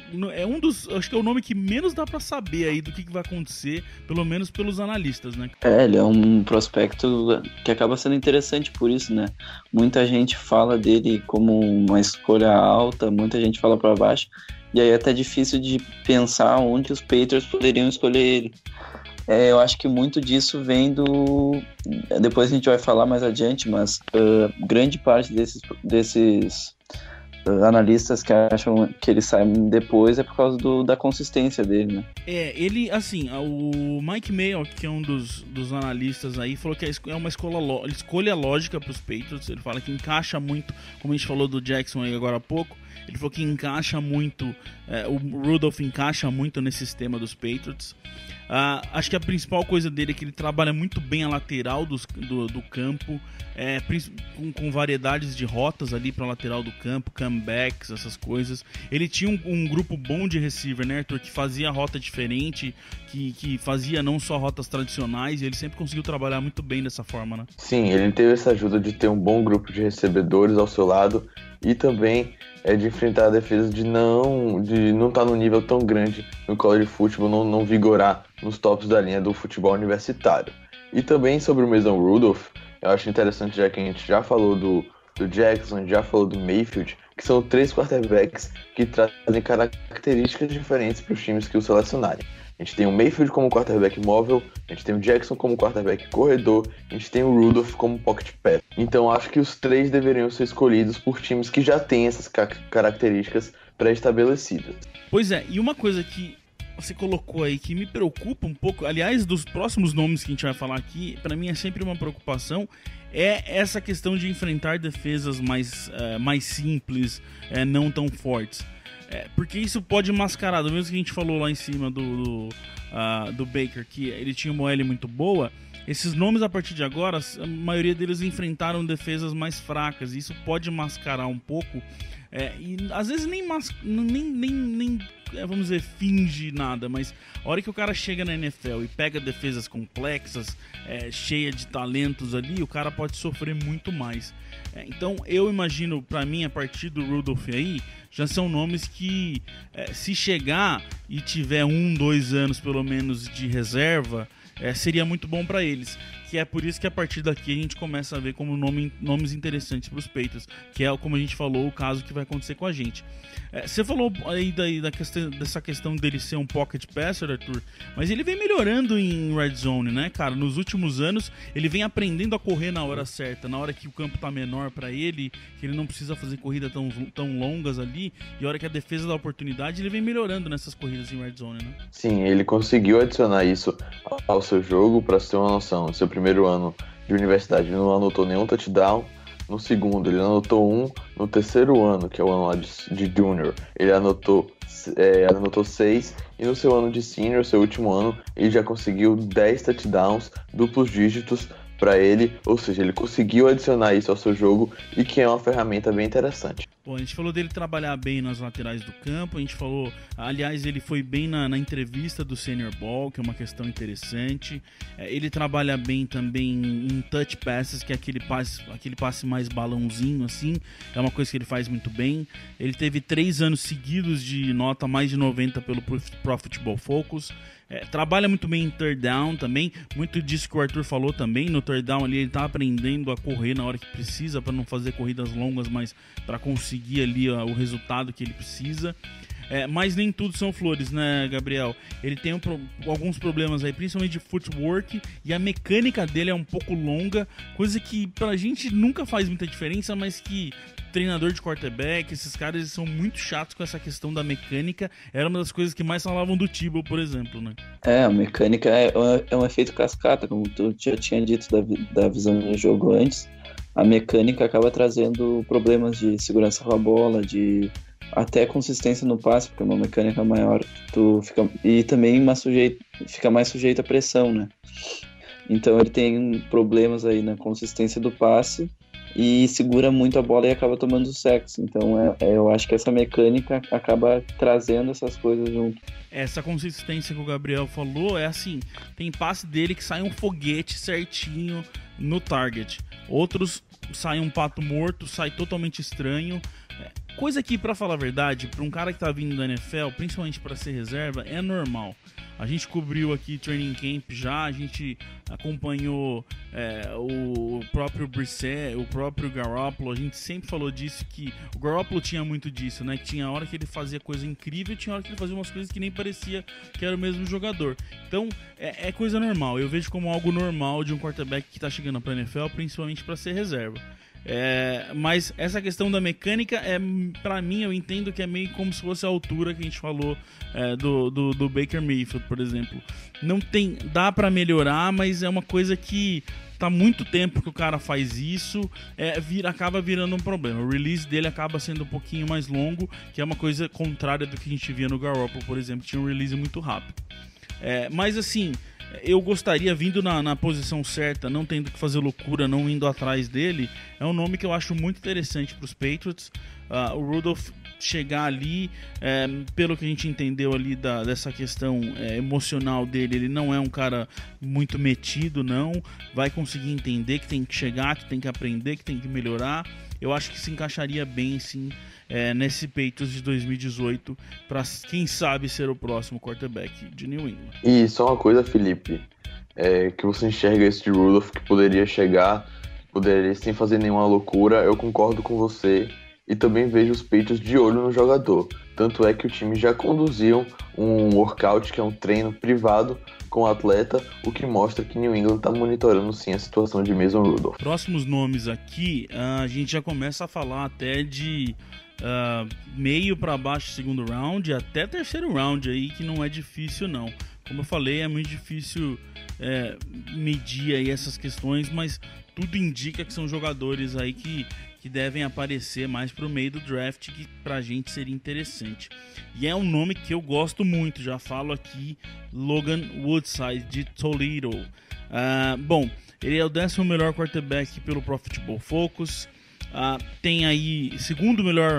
acho que é o nome que menos dá pra saber aí do que vai acontecer, pelo menos pelos analistas, né? Ele é um prospecto que acaba sendo interessante por isso, né? Muita gente fala dele como uma escolha alta, muita gente fala pra baixo, e aí é até difícil de pensar onde os Patriots poderiam escolher ele. Eu acho que muito disso vem do... Depois a gente vai falar mais adiante, mas grande parte desses analistas que acham que ele sai depois é por causa da consistência dele, né? Ele, assim, o Mike Mayo, que é um dos analistas aí, falou que é uma escolha lógica para os Patriots. Ele fala que encaixa muito, como a gente falou do Jackson aí agora há pouco, Ele falou que encaixa muito, o Rudolph encaixa muito nesse sistema dos Patriots. Acho que a principal coisa dele é que ele trabalha muito bem a lateral do campo, com variedades de rotas ali para a lateral do campo, comebacks, essas coisas. Ele tinha um grupo bom de receiver, né, Arthur, que fazia rota diferente, que fazia não só rotas tradicionais, e ele sempre conseguiu trabalhar muito bem dessa forma, né? Sim, ele teve essa ajuda de ter um bom grupo de recebedores ao seu lado e também de enfrentar a defesa de não estar no nível tão grande no college football, não vigorar nos tops da linha do futebol universitário. E também sobre o Mason Rudolph, eu acho interessante, já que a gente já falou do Jackson, já falou do Mayfield, que são 3 quarterbacks que trazem características diferentes para os times que o selecionarem. A gente tem o Mayfield como quarterback móvel, a gente tem o Jackson como quarterback corredor, a gente tem o Rudolph como pocket pass. Então acho que os 3 deveriam ser escolhidos por times que já têm essas características pré-estabelecidas. Pois é, e uma coisa que você colocou aí que me preocupa um pouco, aliás, dos próximos nomes que a gente vai falar aqui, para mim é sempre uma preocupação, é essa questão de enfrentar defesas mais simples, não tão fortes. Porque isso pode mascarar, do mesmo que a gente falou lá em cima do Baker, que ele tinha uma OL muito boa. Esses nomes, a partir de agora, a maioria deles enfrentaram defesas mais fracas, e isso pode mascarar um pouco, e às vezes nem vamos dizer, finge nada, mas a hora que o cara chega na NFL e pega defesas complexas, cheia de talentos ali, o cara pode sofrer muito mais. Então eu imagino, pra mim, a partir do Rudolph aí, já são nomes que, se chegar e tiver 1-2 anos pelo menos de reserva, seria muito bom para eles. Que é por isso que a partir daqui a gente começa a ver como nomes interessantes para os Patriots, que é, como a gente falou, o caso que vai acontecer com a gente. Você falou aí dessa questão dele ser um pocket passer, Arthur, mas ele vem melhorando em red zone, né, cara? Nos últimos anos ele vem aprendendo a correr na hora certa, na hora que o campo tá menor para ele, que ele não precisa fazer corridas tão longas ali, e a hora que a defesa dá oportunidade, ele vem melhorando nessas corridas em red zone, né? Sim, ele conseguiu adicionar isso ao seu jogo. Para você ter uma noção, no seu primeiro ano de universidade ele não anotou nenhum touchdown, no segundo ele anotou um, no terceiro ano, que é o ano lá de junior, ele anotou 6, e no seu ano de senior, seu último ano, ele já conseguiu 10 touchdowns, duplos dígitos para ele, ou seja, ele conseguiu adicionar isso ao seu jogo, e que é uma ferramenta bem interessante. Bom, a gente falou dele trabalhar bem nas laterais do campo, a gente falou, aliás, ele foi bem na entrevista do Senior Bowl, que é uma questão interessante. Ele trabalha bem também em touch passes, que é aquele passe mais balãozinho, assim, é uma coisa que ele faz muito bem. Ele teve 3 anos seguidos de nota mais de 90 pelo Pro Football Focus. Trabalha muito bem em third down também, muito disso que o Arthur falou também. No third down ali ele tá aprendendo a correr na hora que precisa, para não fazer corridas longas, mas para conseguir ali o resultado que ele precisa. Mas nem tudo são flores, né, Gabriel? Ele tem alguns problemas aí, principalmente de footwork, e a mecânica dele é um pouco longa, coisa que pra gente nunca faz muita diferença, mas que treinador de quarterback, esses caras, eles são muito chatos com essa questão da mecânica. Era uma das coisas que mais falavam do Tebow, por exemplo, né? A mecânica é um efeito cascata, como tu já tinha dito da visão de jogo antes. A mecânica acaba trazendo problemas de segurança com a bola, de até consistência no passe, porque é uma mecânica maior, e também fica mais sujeito à pressão, né? Então ele tem problemas aí na consistência do passe e segura muito a bola e acaba tomando sacks. Então eu acho que essa mecânica acaba trazendo essas coisas junto. Essa consistência que o Gabriel falou é assim, tem passe dele que sai um foguete certinho no target, outros sai um pato morto, sai totalmente estranho. Coisa que, pra falar a verdade, pra um cara que tá vindo da NFL, principalmente pra ser reserva, é normal. A gente cobriu aqui training camp já, a gente acompanhou o próprio Brissett, o próprio Garoppolo, a gente sempre falou disso, que o Garoppolo tinha muito disso, né? Que tinha hora que ele fazia coisa incrível e tinha hora que ele fazia umas coisas que nem parecia que era o mesmo jogador. Então, é coisa normal, eu vejo como algo normal de um quarterback que tá chegando pra NFL, principalmente pra ser reserva. Mas essa questão da mecânica, pra mim, eu entendo que é meio como se fosse a altura que a gente falou do Baker Mayfield, por exemplo. Dá pra melhorar, mas é uma coisa que tá muito tempo que o cara faz isso, acaba virando um problema. O release dele acaba sendo um pouquinho mais longo, que é uma coisa contrária do que a gente via no Garoppolo, por exemplo, que tinha um release muito rápido. Mas assim, eu gostaria, vindo na posição certa, não tendo que fazer loucura, não indo atrás dele, é um nome que eu acho muito interessante para os Patriots. O Rudolph chegar ali, pelo que a gente entendeu ali dessa questão emocional dele, ele não é um cara muito metido, não. Vai conseguir entender que tem que chegar, que tem que aprender, que tem que melhorar. Eu acho que se encaixaria bem, sim, nesse Patriots de 2018, para quem sabe ser o próximo quarterback de New England. E só uma coisa, Felipe, que você enxerga esse de Rudolph, que poderia chegar, poderia sem fazer nenhuma loucura. Eu concordo com você e também vejo os Patriots de olho no jogador. Tanto é que o time já conduziu um workout, que é um treino privado com o atleta, o que mostra que New England está monitorando sim a situação de Mason Rudolph. Próximos nomes aqui, a gente já começa a falar até de meio para baixo segundo round, até terceiro round aí, que não é difícil não. Como eu falei, é muito difícil medir aí essas questões, mas tudo indica que são jogadores aí que devem aparecer mais pro meio do draft, que pra gente seria interessante. E é um nome que eu gosto muito, já falo aqui, Logan Woodside, de Toledo. Bom, ele é o 10º melhor quarterback pelo Pro Football Focus, tem aí segundo melhor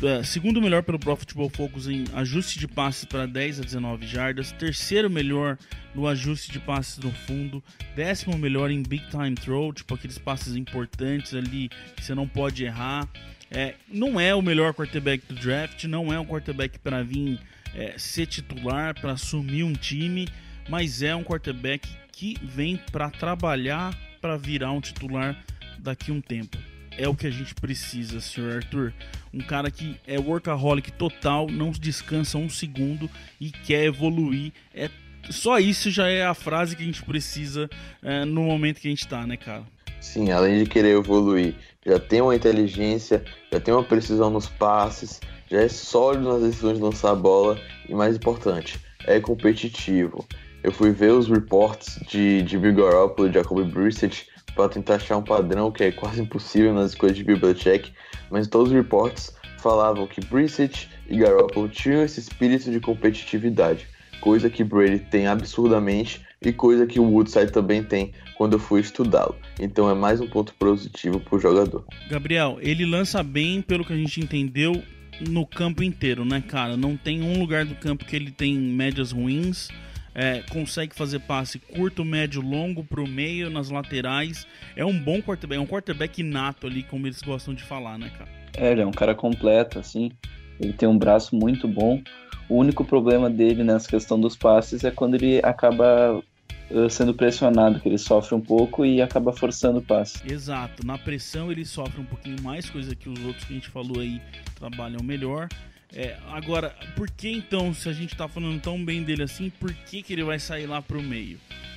pelo Pro Football Focus em ajuste de passes para 10 a 19 jardas, terceiro melhor no ajuste de passes no fundo, 10º melhor em Big Time Throw, tipo aqueles passes importantes ali que você não pode errar. Não é o melhor quarterback do draft, não é um quarterback para vir ser titular, para assumir um time, mas é um quarterback que vem para trabalhar para virar um titular daqui a um tempo. É o que a gente precisa, Sr. Arthur. Um cara que é workaholic total, não descansa um segundo e quer evoluir. Só isso já é a frase que a gente precisa no momento que a gente tá, né, cara? Sim, além de querer evoluir, já tem uma inteligência, já tem uma precisão nos passes, já é sólido nas decisões de lançar a bola e, mais importante, é competitivo. Eu fui ver os reports de Bill Garoppolo e Jacoby Brissett para tentar achar um padrão que é quase impossível nas escolhas de Bill Belichick, mas todos os reports falavam que Brissett e Garoppolo tinham esse espírito de competitividade, coisa que Brady tem absurdamente e coisa que o Woodside também tem quando eu fui estudá-lo. Então é mais um ponto positivo para o jogador. Gabriel, ele lança bem, pelo que a gente entendeu, no campo inteiro, né, cara? Não tem um lugar do campo que ele tem médias ruins. Consegue fazer passe curto, médio, longo, pro meio, nas laterais. É um bom quarterback, é um quarterback nato ali, como eles gostam de falar, né, cara? Ele é um cara completo, assim. Ele tem um braço muito bom. O único problema dele nessa questão dos passes é quando ele acaba sendo pressionado, que ele sofre um pouco e acaba forçando o passe. Exato, na pressão ele sofre um pouquinho mais, coisa que os outros que a gente falou aí trabalham melhor. Agora, por que então, se a gente tá falando tão bem dele assim, por que ele vai sair lá pro meio?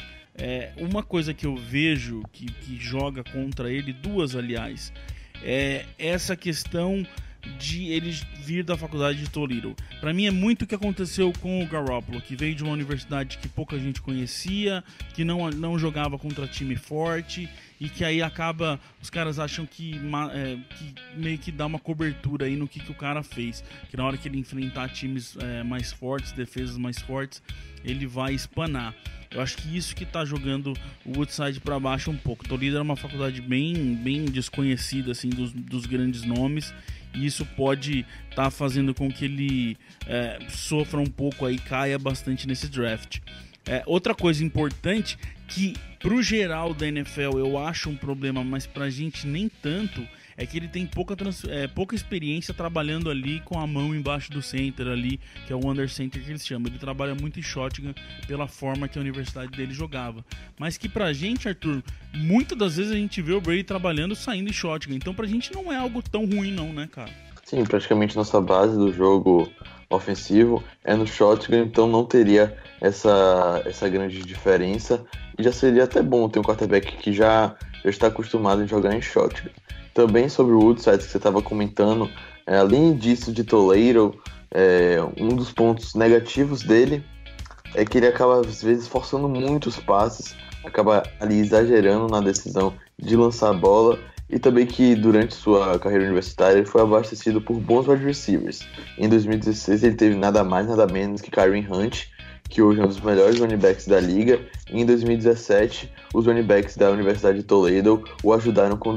Uma coisa que eu vejo que joga contra ele, duas aliás, é essa questão de ele vir da faculdade de Toledo. Para mim é muito o que aconteceu com o Garoppolo, que veio de uma universidade que pouca gente conhecia, que não jogava contra time forte, e que aí acaba, os caras acham que meio que dá uma cobertura aí no que o cara fez, que na hora que ele enfrentar times mais fortes, defesas mais fortes, ele vai espanar. Eu acho que isso que tá jogando o Woodside para baixo um pouco. Toledo era uma faculdade bem desconhecida assim, dos grandes nomes, e isso pode estar fazendo com que ele sofra um pouco aí, caia bastante nesse draft. Outra coisa importante, que pro geral da NFL eu acho um problema, mas pra gente nem tanto, é que ele tem pouca experiência trabalhando ali com a mão embaixo do center ali, que é o under center que eles chamam. Ele trabalha muito em shotgun pela forma que a universidade dele jogava. Mas que pra gente, Arthur, muitas das vezes a gente vê o Brady trabalhando saindo em shotgun. Então pra gente não é algo tão ruim não, né, cara? Sim, praticamente nossa base do jogo ofensivo é no shotgun, então não teria essa grande diferença. E já seria até bom ter um quarterback que já está acostumado em jogar em shotgun. também sobre o Woodside que você estava comentando, além disso de Toledo, um dos pontos negativos dele é que ele acaba às vezes forçando muito os passes, acaba ali exagerando na decisão de lançar a bola, e também que durante sua carreira universitária ele foi abastecido por bons wide receivers. Em 2016 ele teve nada mais nada menos que Kareem Hunt, que hoje é um dos melhores running backs da liga, e em 2017 os running backs da Universidade de Toledo o ajudaram com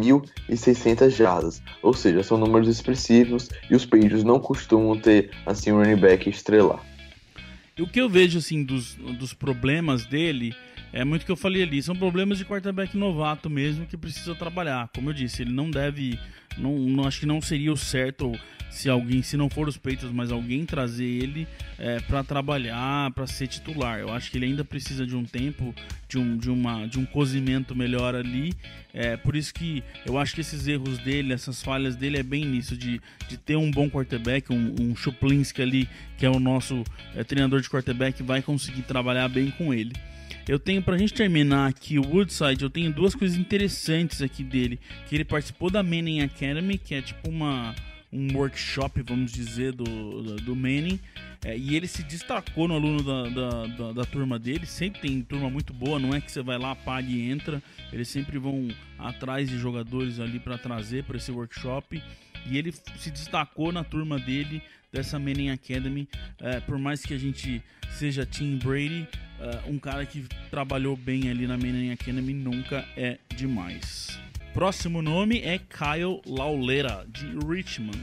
2.600 jardas, ou seja, são números expressivos e os Patriots não costumam ter assim um running back estrelar. E o que eu vejo assim dos problemas dele é muito o que eu falei ali, são problemas de quarterback novato mesmo que precisa trabalhar. Como eu disse, ele não deve, não acho que não seria o certo se não for os Patriots, mas alguém trazer ele para trabalhar, para ser titular. Eu acho que ele ainda precisa de um tempo, de um cozimento melhor ali. Por isso que eu acho que esses erros dele, essas falhas dele é bem nisso, de ter um bom quarterback, um Chuplinski ali, que é o nosso treinador de quarterback, vai conseguir trabalhar bem com ele. Eu tenho, pra gente terminar aqui o Woodside, eu tenho duas coisas interessantes aqui dele, que ele participou da Manning Academy, que é tipo um workshop, vamos dizer, do Manning, e ele se destacou no aluno da turma dele. Sempre tem turma muito boa, não é que você vai lá, paga e entra, eles sempre vão atrás de jogadores ali para trazer para esse workshop, e ele se destacou na turma dele, dessa Manning Academy. Por mais que a gente seja Team Brady, um cara que trabalhou bem ali na Manning Academy nunca é demais. Próximo nome é Kyle Lauletta, de Richmond.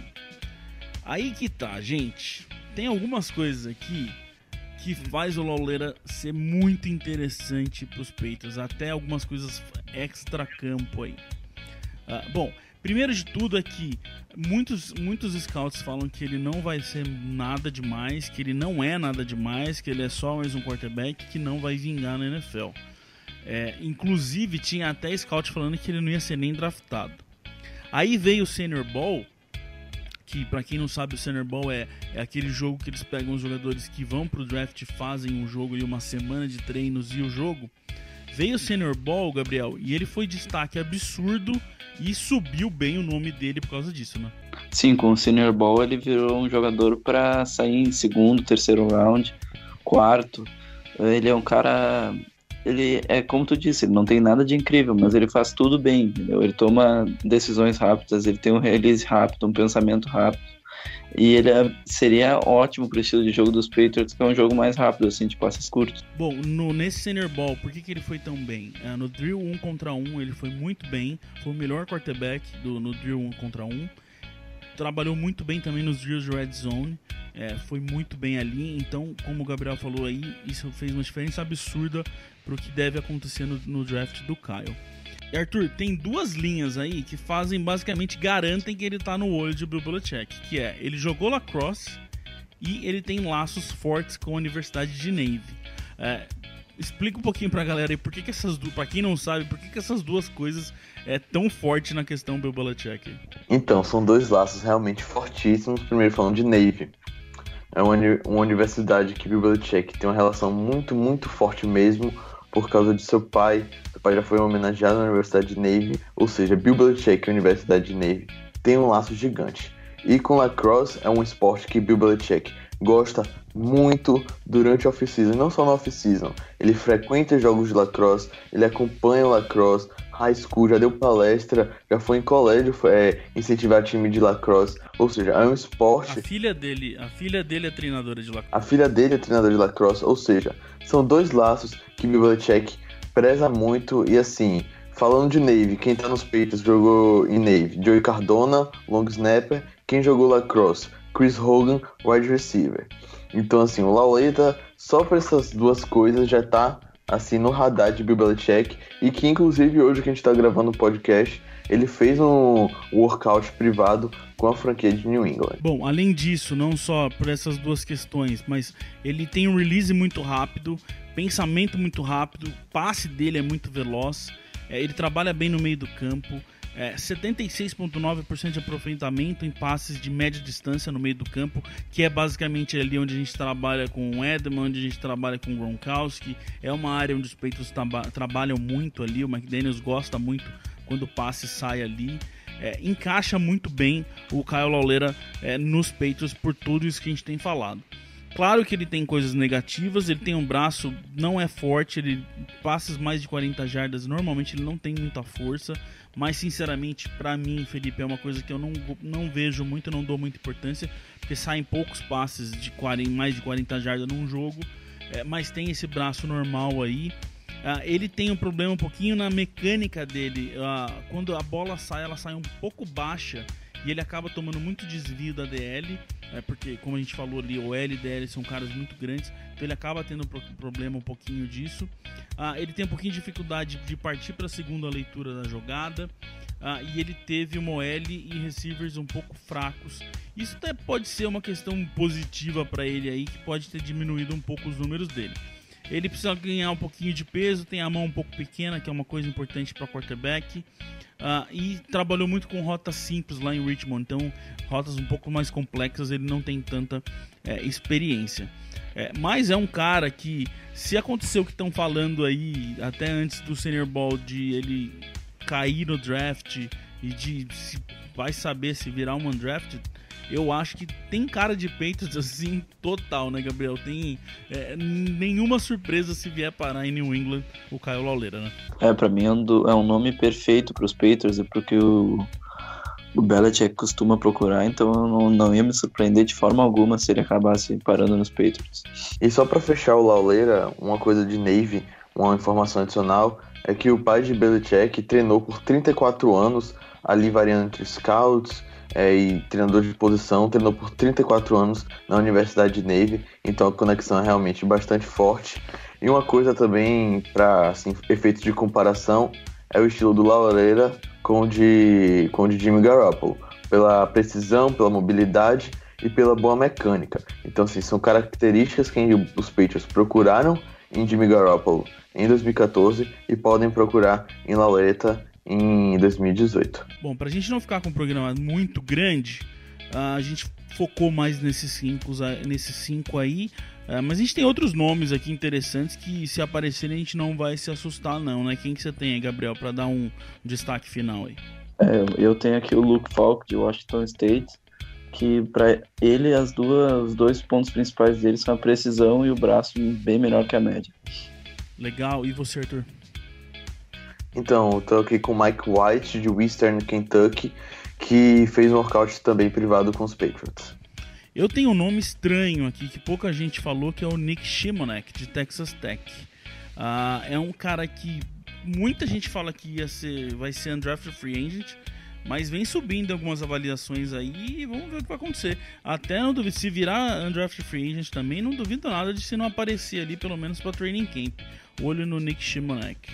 Aí que tá, gente. Tem algumas coisas aqui que faz o Lauletta ser muito interessante para os Patriots, até algumas coisas extra-campo aí. Bom, primeiro de tudo é que muitos scouts falam que ele não vai ser nada demais, que ele não é nada demais, que ele é só mais um quarterback que não vai vingar na NFL. Inclusive tinha até scout falando que ele não ia ser nem draftado. Aí veio o Senior Bowl, que pra quem não sabe, o Senior Bowl é aquele jogo que eles pegam os jogadores que vão pro draft, fazem um jogo e uma semana de treinos e o jogo. Veio o Senior Bowl, Gabriel, e ele foi destaque absurdo e subiu bem o nome dele por causa disso, né? Sim, com o Senior Bowl ele virou um jogador para sair em segundo, terceiro round, quarto. Ele é um cara... Ele é como tu disse, ele não tem nada de incrível, mas ele faz tudo bem, entendeu? Ele toma decisões rápidas, ele tem um release rápido, um pensamento rápido. E ele seria ótimo pro estilo de jogo dos Patriots, que é um jogo mais rápido, assim, de passes curtos. Bom, nesse Senior Bowl, por que ele foi tão bem? No drill 1 contra 1, ele foi muito bem. Foi o melhor quarterback no drill 1 contra 1. Trabalhou muito bem também nos drills de Red Zone. Foi muito bem ali. Então, como o Gabriel falou aí, isso fez uma diferença absurda pro que deve acontecer no draft do Kyle. E Arthur, tem duas linhas aí que garantem que ele tá no olho de Bill Belichick, que é, ele jogou lacrosse e ele tem laços fortes com a Universidade de Navy. Explica um pouquinho pra galera aí, pra quem não sabe, por que essas duas coisas é tão forte na questão Bill Belichick? Então, são dois laços realmente fortíssimos. Primeiro falando de Navy. É uma universidade que Bill Belichick tem uma relação muito, muito forte mesmo, por causa de seu pai. Seu pai já foi homenageado na Universidade de Navy, ou seja, Bill Belichick e a Universidade de Navy tem um laço gigante. E com lacrosse é um esporte que Bill Belichick gosta muito durante a off-season, não só na off-season. Ele frequenta jogos de lacrosse, ele acompanha o lacrosse, high school, já deu palestra, já foi em colégio incentivar time de lacrosse, ou seja, é um esporte... A filha dele é treinadora de lacrosse. A filha dele é treinadora de lacrosse, ou seja, são dois laços que Bill Belichick preza muito. E assim, falando de Navy, quem tá nos Patriots jogou em Navy? Joey Cardona, long snapper. Quem jogou lacrosse? Chris Hogan, wide receiver. Então assim, o Lauletta, só por essas duas coisas já tá assim no radar de Bill Belichick, e que inclusive hoje que a gente tá gravando o podcast, ele fez um workout privado com a franquia de New England. Bom, além disso, não só por essas duas questões, mas ele tem um release muito rápido, pensamento muito rápido, passe dele é muito veloz, ele trabalha bem no meio do campo, 76,9% de aproveitamento em passes de média distância no meio do campo, que é basicamente ali onde a gente trabalha com o Edelman, onde a gente trabalha com o Gronkowski. É uma área onde os Patriots trabalham muito ali, o McDaniels gosta muito quando o passe sai ali. encaixa muito bem o Kyle Lauletta nos Patriots por tudo isso que a gente tem falado. Claro que ele tem coisas negativas, ele tem um braço, não é forte, ele passa mais de 40 jardas, normalmente ele não tem muita força, mas sinceramente, pra mim, Felipe, é uma coisa que eu não vejo muito, não dou muita importância, porque saem poucos passes de mais de 40 jardas num jogo, mas tem esse braço normal aí. Ele tem um problema um pouquinho na mecânica dele, quando a bola sai, ela sai um pouco baixa, e ele acaba tomando muito desvio da DL, porque, como a gente falou ali, o L e DL são caras muito grandes, então ele acaba tendo problema um pouquinho disso. Ele tem um pouquinho de dificuldade de partir para a segunda leitura da jogada, e ele teve uma OL e receivers um pouco fracos. Isso até pode ser uma questão positiva para ele aí, que pode ter diminuído um pouco os números dele. Ele precisa ganhar um pouquinho de peso, tem a mão um pouco pequena, que é uma coisa importante para quarterback. E trabalhou muito com rotas simples lá em Richmond, então rotas um pouco mais complexas ele não tem tanta experiência. Mas é um cara que, se acontecer o que estão falando aí, até antes do Senior Bowl, de ele cair no draft e de vai saber se virar um undrafted, eu acho que tem cara de Patriots assim total, né, Gabriel? Tem nenhuma surpresa se vier parar em New England o Kyle Lauletta, né? Pra mim é um nome perfeito para os Patriots, porque o Belichick costuma procurar, então eu não ia me surpreender de forma alguma se ele acabasse parando nos Patriots. E só para fechar o Lauletta, uma coisa de Navy, uma informação adicional, é que o pai de Belichick treinou por 34 anos, ali variando entre scouts e treinador de posição, treinou por 34 anos na Universidade de Navy, então a conexão é realmente bastante forte. E uma coisa também, para efeitos de comparação, é o estilo do Lauletta com o de Jimmy Garoppolo, pela precisão, pela mobilidade e pela boa mecânica. Então, assim, são características que os Patriots procuraram em Jimmy Garoppolo em 2014 e podem procurar em Lauletta em 2018. Bom, pra gente não ficar com um programa muito grande, a gente focou mais nesses cinco aí, mas a gente tem outros nomes aqui interessantes que, se aparecerem, a gente não vai se assustar não, né? Quem que você tem aí, Gabriel, pra dar um destaque final aí? Eu tenho aqui o Luke Falk, de Washington State, que para ele os dois pontos principais dele são a precisão e o braço bem menor que a média. Legal, e você, Arthur? Então, eu tô aqui com o Mike White, de Western Kentucky, que fez um workout também privado com os Patriots. Eu tenho um nome estranho aqui, que pouca gente falou, que é o Nick Shimonek, de Texas Tech. É um cara que muita gente fala que vai ser undrafted free agent, mas vem subindo algumas avaliações aí e vamos ver o que vai acontecer. Até não duvido, se virar undrafted free agent também, não duvido nada de se não aparecer ali, pelo menos para training camp. Olho no Nick Shimonek.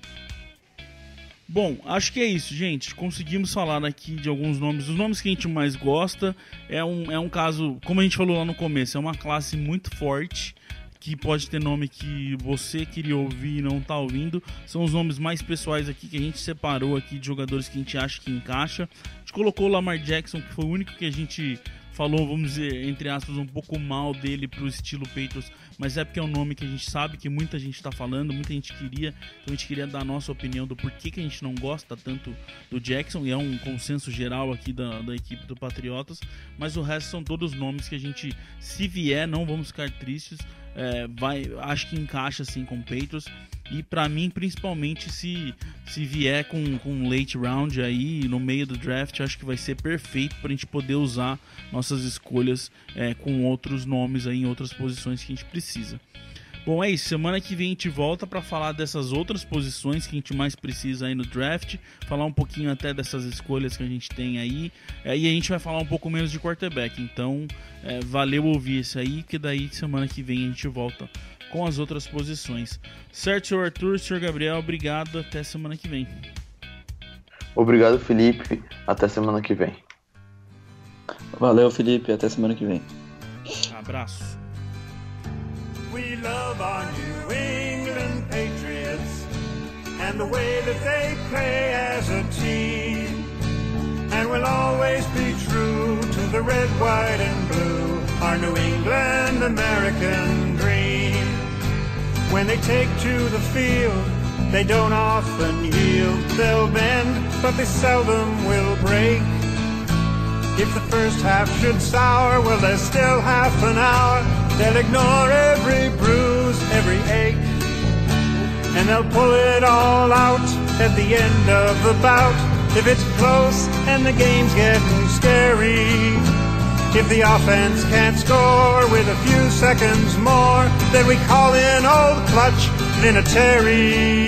Bom, acho que é isso, gente. Conseguimos falar aqui de alguns nomes. Os nomes que a gente mais gosta. É um caso, como a gente falou lá no começo, é uma classe muito forte, que pode ter nome que você queria ouvir e não tá ouvindo. São os nomes mais pessoais aqui que a gente separou aqui de jogadores que a gente acha que encaixa. A gente colocou o Lamar Jackson, que foi o único que a gente falou, vamos dizer, entre aspas, um pouco mal dele pro estilo Patriots, mas é porque é um nome que a gente sabe que muita gente tá falando, muita gente queria, então a gente queria dar a nossa opinião do porquê que a gente não gosta tanto do Jackson, e é um consenso geral aqui da equipe do Patriotas, mas o resto são todos nomes que a gente, se vier, não vamos ficar tristes, acho que encaixa assim com o Patriots. E pra mim, principalmente, se vier com late round aí no meio do draft, acho que vai ser perfeito pra gente poder usar nossas escolhas com outros nomes aí em outras posições que a gente precisa. Bom, é isso. Semana que vem a gente volta para falar dessas outras posições que a gente mais precisa aí no draft, falar um pouquinho até dessas escolhas que a gente tem aí, e a gente vai falar um pouco menos de quarterback. Então, valeu ouvir isso aí, que daí semana que vem a gente volta com as outras posições. Certo, senhor Arthur, senhor Gabriel, obrigado, até semana que vem. Obrigado, Felipe, até semana que vem. Valeu, Felipe, até semana que vem. Abraço. We love our New England Patriots and the way that they play as a team. And we'll always be true to the red, white, and blue, our New England American dream. When they take to the field, They don't often yield, they'll bend, but they seldom will break. If the first half should sour, well, there's still half an hour. They'll ignore every bruise, every ache, and they'll pull it all out at the end of the bout. If it's close and the game's getting scary, if the offense can't score with a few seconds more, then we call in old clutch Vinatieri.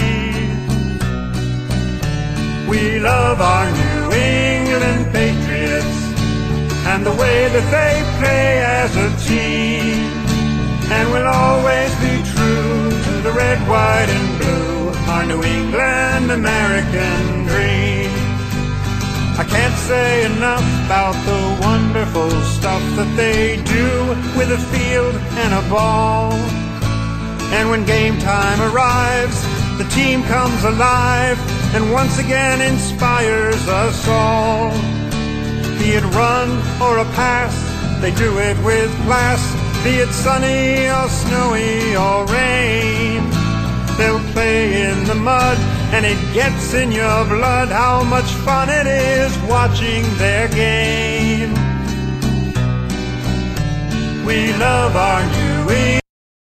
We love our New England Patriots and the way that they play as a team, and we'll always be true to the red, white, and blue, our New England American dream. I can't say enough about the wonderful stuff that they do with a field and a ball. And when game time arrives, the team comes alive and once again inspires us all. Be it run or a pass, they do it with class. Be it sunny or snowy or rain, they'll play in the mud and it gets in your blood how much fun it is watching their game. We love our New England.